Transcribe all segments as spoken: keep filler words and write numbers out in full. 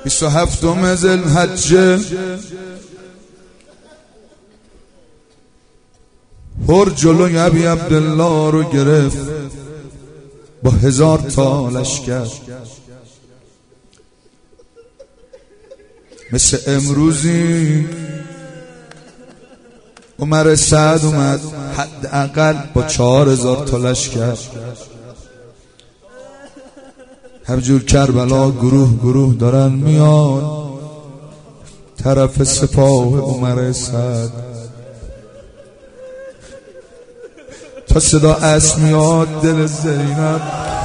بیست و هفتم ذوالحجه پر جلوی ابی عبدالله رو گرفت با هزار تا لشکر. مثل امروزی عمر سعد اومد حداقل با چهار هزار تا لشکر. همجور کربلا گروه گروه دارن میان طرف سپاه عمر سعد. تا صدا اسب میاد دل زینب،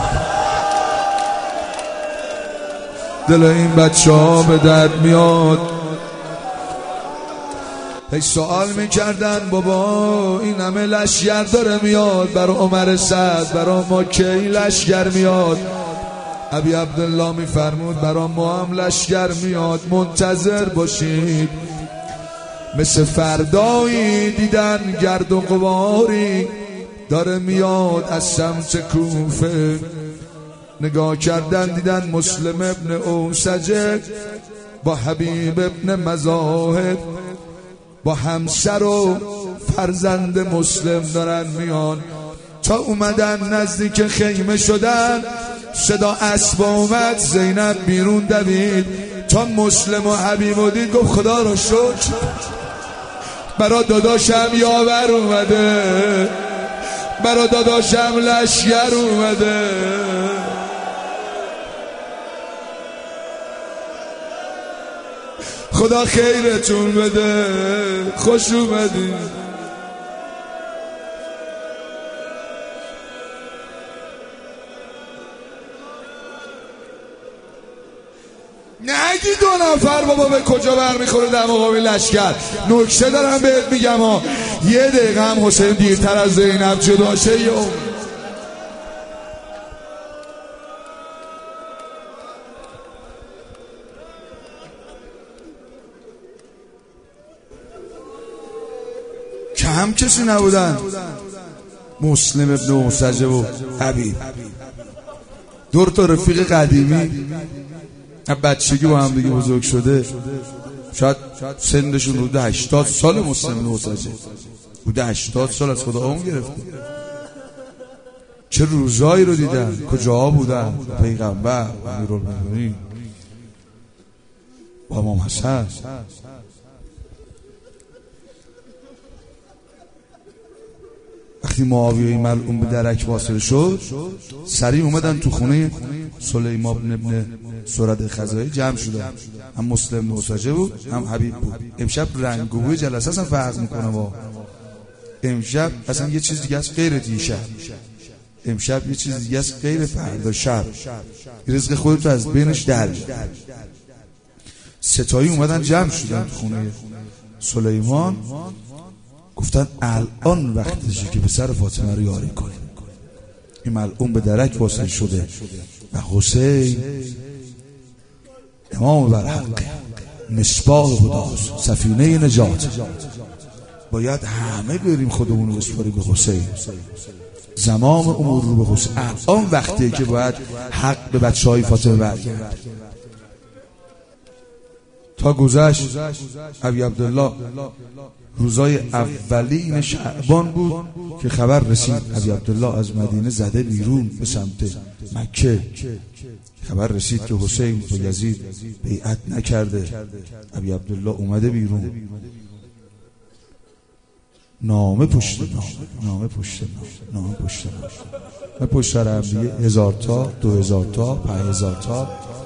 دل این بچه ها به درد میاد. هی سوال میکردن بابا این همه لشگر داره میاد برای عمر سعد، برای ما کی لشگر میاد؟ ابی عبدالله میفرمود برای ما هم لشگر میاد، منتظر باشید. مثل فردایی دیدن گرد و غباری داره میاد از سمت کوفه. نگاه کردن دیدن مسلم ابن اوسجه با حبیب ابن مزاحد با همسر و فرزند مسلم دارن میان. تا اومدن نزدیک خیمه شدن صدا اسب اومد، زینب بیرون دوید. تا مسلم و حبیب و دید گفت خدا رو شکر برا داداشم یاور اومده، برا داداشم لشگر اومده. خدا خیرتون بده، خوش اومدی. نگی دو نفر بابا به کجا برمیخوره در مقابل لشکر. نکته دارم بهت میگم ها، یه دقیقه هم حسین دیرتر از زینب جدا شه یه عمر. کم کسی نبودن مسلم ابن اوسجه و حبیب، دور تا رفیق قدیمی بچگی با هم دیگه بزرگ شده. شاید سنشون بوده هشتاد سال. مسلم ابن اوسجه بوده هشتاد سال از خدا عمر گرفته. چه روزایی رو دیدن، کجاها بودن؟ پیغمبر، امیرالمومنین، با امام حسن. وقتی معاویه ملعون به درک واصل شد سریع اومدن تو خونه سلیمان بن ابن سرد خزاعی جمع شدن. هم مسلم بن اوسجه بود هم حبیب بود. امشب رنگ و بوی جلسه اصلا فرق میکنه با امشب، اصلا یه چیز دیگه است غیر دیشب. امشب یه چیز دیگه است غیر فردا شب. رزق خودت از بینش در. ستایی اومدن جمع شدن تو خونه سلیمان، گفتن الان وقتشه که پسر فاطمه رو یاری کنیم. این ملعون به درک واصل شده و حسین امام برحق مصباح خداست، سفینه نجات. باید همه بریم خودمون رو بسپاریم به حسین. زمام امور رو به حسین. الان وقتیه که باید حق به بچه های فاطمه برگرد. تا گذشت ابی عبدالله روزای اولین شعبان بود که خبر رسید ابی عبدالله از مدینه زده بیرون به سمت مکه. خبر رسید که حسین با یزید بیعت نکرده. ابی عبدالله اومده بیرون، نامه پشت نامه، نامه پشت نامه، نامه پشت نامه، پشت سر هم دیگه هزار تا، دو هزار تا، پنج هزار تا.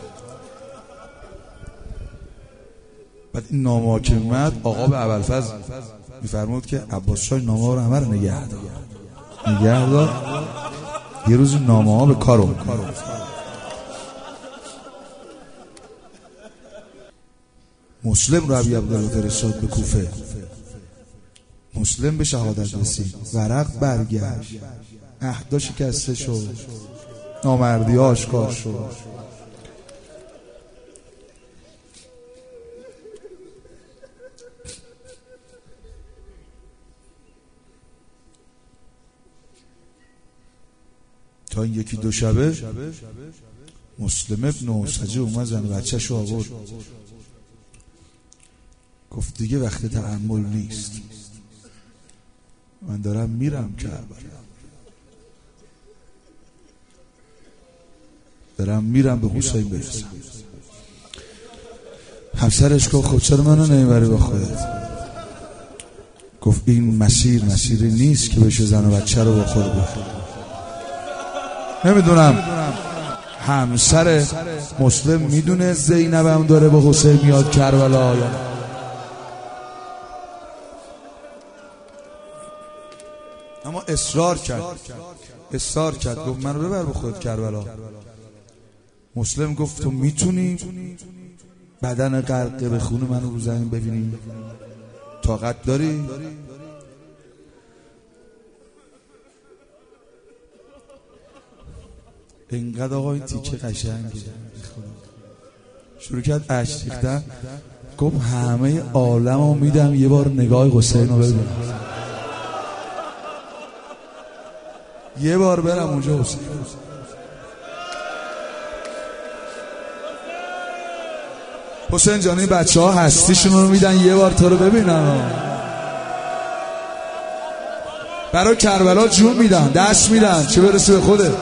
بعد این نامه ها که اومد آقا به ابوالفضل میفرمود که عباس شاه نامه ها رو همه رو نگه دار نگه دار یه روز نامه ها به کار اومد. مسلم رو ابی عبدالله فرستاد به کوفه. مسلم به شهادت رسید، ورق برگشت، عهدا شکسته شد، نامردی آشکار شد. تا این یکی دو شبه مسلم ابن اوسجه اومد زن بچه شو آورد، گفت دیگه وقت تحمل نیست، من دارم میرم کربلا، دارم میرم به حسین برسم. همسرش گفت خب چرا منو نمیبری با خودت؟ گفت این مسیر مسیری نیست که بشه زن و بچه رو با خود بخوره. نمیدونم همسر مسلم میدونه زینب هم داره با حسین میاد کربلا یا نه. اما اصرار کرد اصرار کرد گفت منو ببر با خودت کربلا. مسلم گفت تو میتونی بدن غرقه به خون منو رو زمین ببینی؟ طاقت داری؟ اینقدر آقا این تیکه قشنگه. شروع کرد اشک ریختن، گفت همه عالمو میدم یه بار نگاه حسین رو ببینم، یه بار برم اونجا حسین. حسین جان این بچه ها هستیشون رو میدن یه بار تو رو ببینن، برای کربلا جون میدن دست میدن، چه برسه به خوده.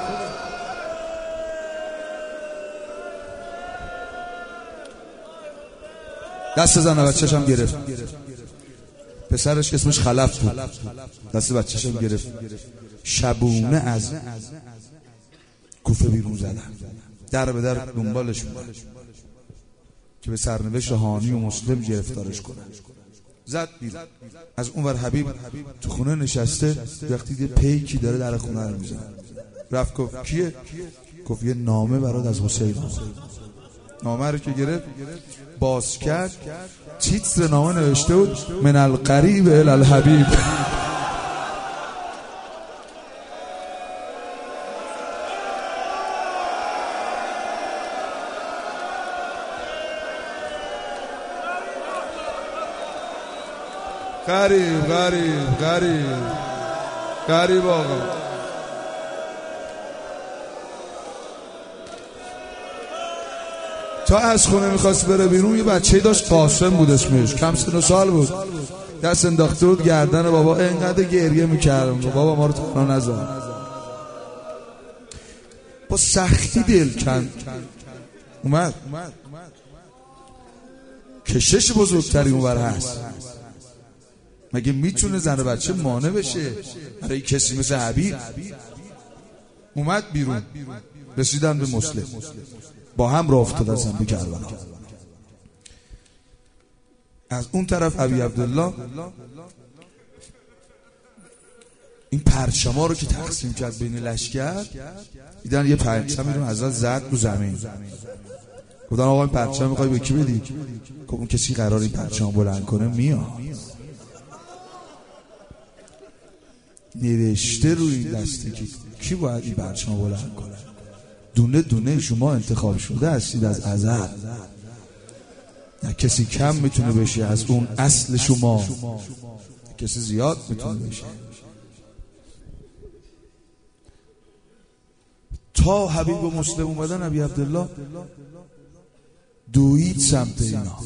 دست زن بچه‌ش هم گرفت، پسرش که اسمش خلف بود، دست بچه‌ش هم گرفت. شبونه از کوفه بیرون زدن، در به در دنبالش بودن که به سرنوشت هانی و مسلم گرفتارش کنن. زد بیرون. از اون ور حبیب تو خونه نشسته، وقتی دید پیکی داره در خونه رو میزنه، رفت گفت کیه؟ گفت یه نامه برات از حسین. نامه رو که گرفت باز کرد، تیتر نامه نوشته بود من القریب الی الحبیب. غریب غریب غریب غریب آقا. تا از خونه میخواست بره بیرون، یه بچه داشت قاسم بود اسمش، کم سن و سال بود، دست انداخته بود گردن بابا، اینقدر گریه میکردم بابا ما رو تنها نذار. با سختی دل کند اومد. کشش بزرگتری اونور هست، مگه میتونه زن و بچه مانع بشه برای کسی مثل حبیب؟ اومد بیرون، رسیدن به مسلم، با هم راه افتادن سمت کربلا. از اون طرف ابی عبدالله این پرچما رو که تقسیم کرد بین لشکر، دیدن یه پرچمی رو حضرت زد رو زمین، گفتن آقا این پرچم میخوای به کی بدی؟ گفت اون کسی قرار این پرچم بلند کنه میاد. نوشته روی این دسته که کی باید این پرچم بلند کنه، دونه دونه شما انتخاب شده هستید از ازل، نه کسی کم میتونه بشه از اون اصل شما، کسی زیاد میتونه بشه. تا حبیب و مسلم اومدن، ابی عبدالله دوید سمت اینا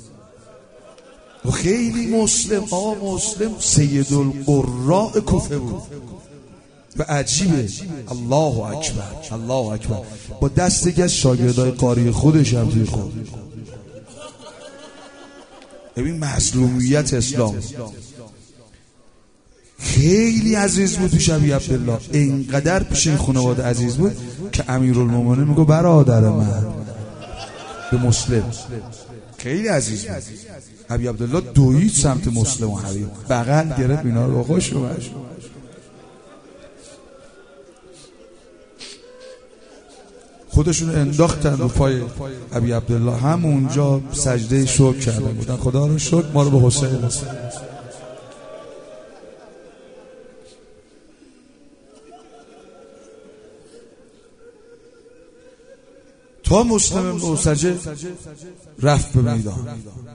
و خیلی مسلم، آقا مسلم سید القراء کوفه بود و عجیبه، الله اکبر الله اکبر، با دستگی از شاگردای قاری خودش هم توی خود. ببین مظلومیت اسلام خیلی عزیز بود پیش ابی عبدالله، اینقدر پیش این خانواده عزیز بود که امیرالمومنین میگه برادر من به مسلم خیلی عزیز بود. ابی عبدالله دوید سمت مسلم و حبیب، بغل گرفت اینا رو، خوش اومد. خودشون انداختن رو پای ابی عبدالله، همونجا سجده شکر کردن، بودن خدا رو شکر ما رو به حسین رسوند. تا مسلم موسجه رفت به میدان،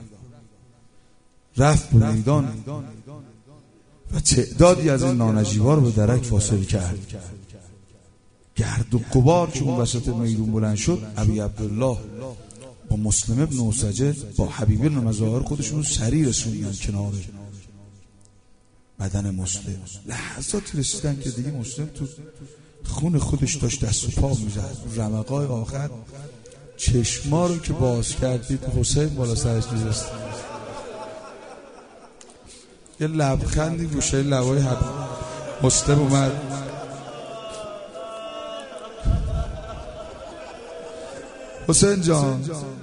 رفت به میدان و تعدادی از این نانجیبا رو به درک فاصله کرد گرد و غبار که اون وسط میدون بلند شد، ابی عبدالله با مسلم ابن اوسجه با حبیب بن مظاهر خودشون سریع رسوندن کنار بدن مسلم. لحظاتی رسیدن که دیگه مسلم تو خون خودش داشت دست و پا میزد. رمقای آخر چشما رو که باز کردید حسین بالا سرش نشست، یه لبخندی گوشه لبای حبیب مسلم اومد. حسین جان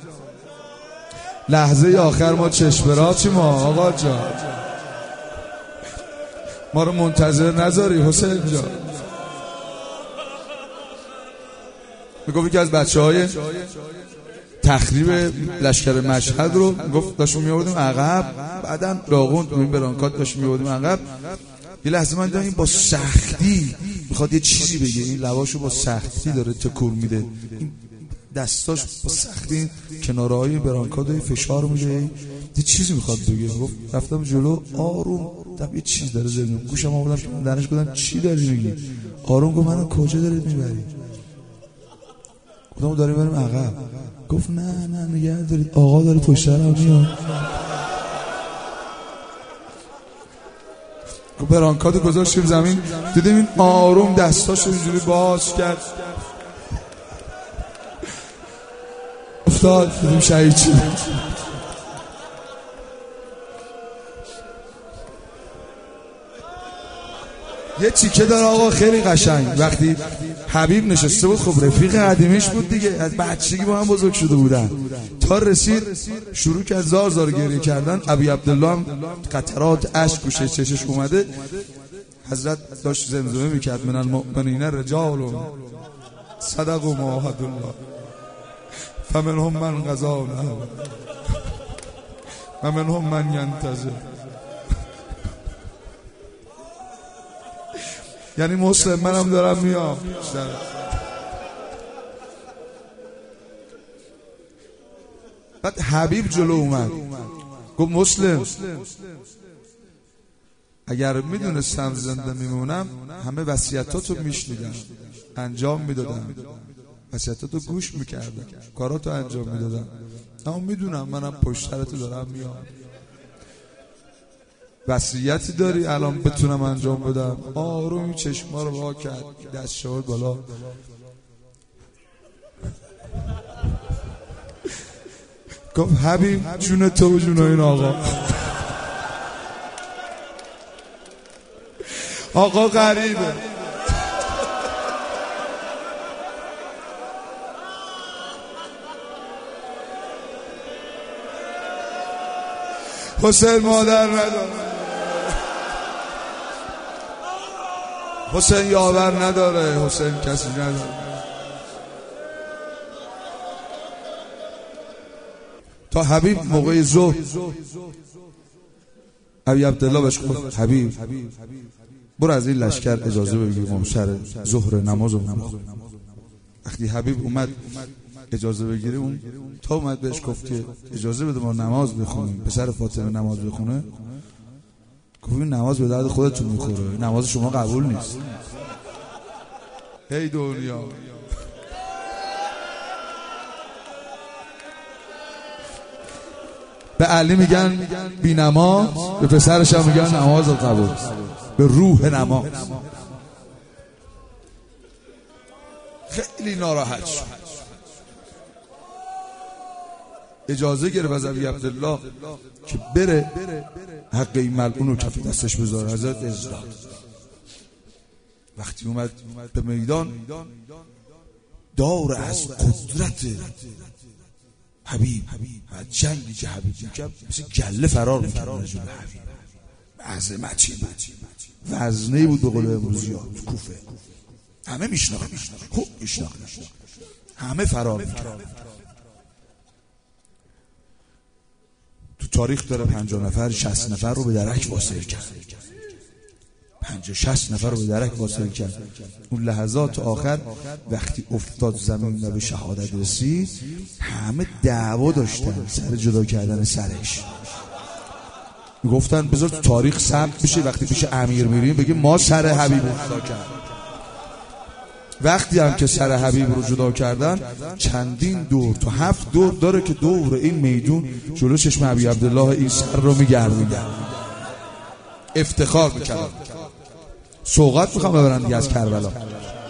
لحظه آخر ما چشم چی ما آقا جان، ما رو منتظر نذاری حسین جان. میگفت که از بچه های تخریب لشکر مشهد رو گفت داشتم میوردیم عقب، بعدم داغون تو این برانکات داشتم میوردیم عقب. یه لحظه من دیدم این با سختی میخواد یه چیزی بگه، این لباشو با سختی داره تکون میده، این دستاش با سختی کنارهای برانکات فشار میده، یه چیزی میخواد بگه. گفت رفتم جلو آروم دم یه چیز داره زدم گوشم آوردم که درنش گفتم چی داری میگی؟ آروم گفت منو کجا دارید میبری؟ گفتم داریم بریم عقب. گفت نه نه نگه دارید آقا داره پشت سرم میاد. گفت برانکاتو گذاشتیم زمین، دیدیم این آروم دستاشو اینجوری باز کرد افتاد، دیدیم شهید شد. یه چیکه داره آقا خیلی قشنگ، وقتی حبیب نشسته بود خب رفیق قدیمیش بود دیگه، از بچگی با هم بزرگ شده بودن، تا رسید شروع کرد زار زار گریه کردن. ابی عبدالله هم قطرات اشک گوشه چشش اومده. حضرت داشت زمزمه میکرد من المؤمنین رجال صدقوا ما عاهدوا الله فمنهم من قضا نحبه و منهم من ینتظر. یعنی مسلم منم دارم میام. بعد حبیب جلو اومد گفت مسلم اگر میدونستم زنده میمونم همه وصیتاتو میشنیدم انجام میدادم، وصیتاتو گوش میکردم کاراتو انجام میدادم، اما میدونم منم پشت سرتو دارم میام. وصیتی داری الان بتونم انجام بدم؟ آروم چشما رو وا کرد، دست شد بالا. گفت حبیب جون تو و جون این آقا. آقا غریبه. حسین مادر نداره، حسین یاور نداره، حسین کسی نداره. تا حبیب موقع ظهر ابی عبدالله بهش گفت حبیب برو از این لشکر اجازه بگیر ما سر ظهر نماز رو نماز. وقتی حبیب اومد اجازه بگیره، اون تا اومد بهش گفت که اجازه بده ما نماز بخونیم، پسر فاطمه نماز بخونه. گفت این نماز به درد خودتون میخوره، نماز شما قبول نیست. ای دنیا به علی میگن بی نماز، به پسرش هم میگن نماز قبول، به روح نماز. خیلی ناراحت شد، اجازه گرفت از ابی عبدالله که بره حق این ملعون رو کف دستش بذاره. حضرت ازداد وقتی اومد به میدان دار از قدرت حبیب و جنگی که حبیب میکرد مثل گله فرار میکرد رجل حبیب. عظمتی بود، وزنه‌ای بود به قول امروزی ها تو کوفه، همه میشناختن، خوب میشناختن، همه فرار میکرد. تو تاریخ داره پنجاه نفر شصت نفر رو به درک واصل کرد، پنجاه شصت نفر رو به درک واصل کرد. اون لحظات آخر وقتی افتاد زمین و به شهادت رسید همه دعوا داشتن سر جدا کردن سرش. میگفتن بذار تو تاریخ ثبت بشه وقتی پیش امیر میریم بگیم ما سر حبیب جدا کردیم. وقتی هم که سر حبیب رو جدا کردن چندین دور تا هفت دور داره که دور این میدون جلو چشم ابی عبدالله این سر رو میگردیدن، افتخار میکردن، سوغات میخوام ببرن دیگه از کربلا.